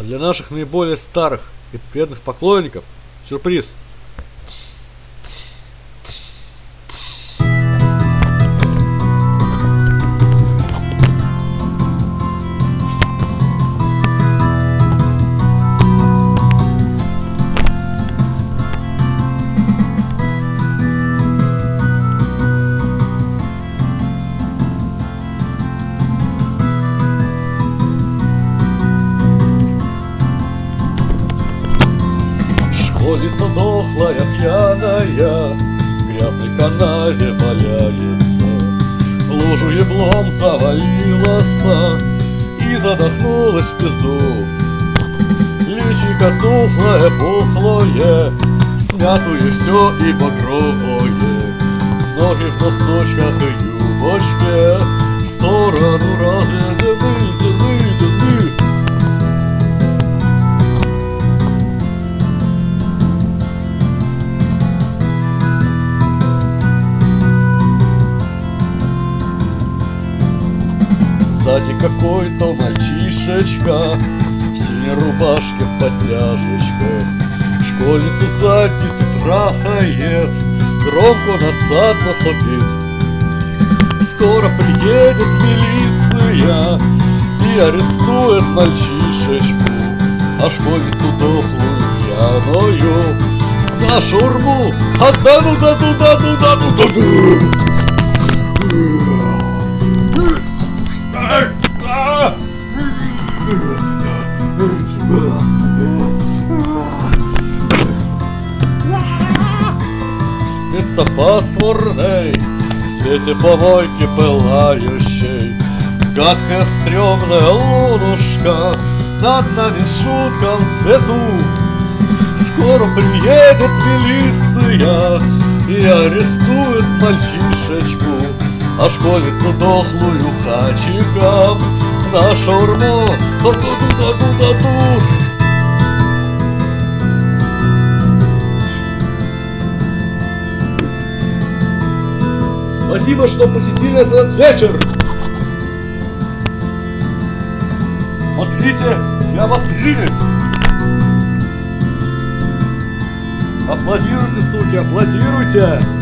А для наших наиболее старых и преданных поклонников сюрприз. Школьница дохлая, пьяная, в грязной канаве валяется, в лужу еблом завалилась и задохнулась в пизду. Личико тухлое, пухлое, смятую все и багровое, ноги в носочках и юбочке в сторону разведены. Сзади какой-то мальчишечка в синей рубашке в подтяжечках школьницу в задницу трахает, громко надсадно сопит. Скоро приедет милиция и арестует мальчишечку, а школьницу дохлую пьяную на шаурму отдану, даду. Лица пасмурной в свете помойки пылающей, гадкая стрёмная лунушка над нами в жутком цвету. Скоро приедет милиция и арестует мальчишечку, а школьницу дохлую хачиком на шаурму даду. Спасибо, что посетили этот вечер. Смотрите и обострились. Аплодируйте, суки, аплодируйте.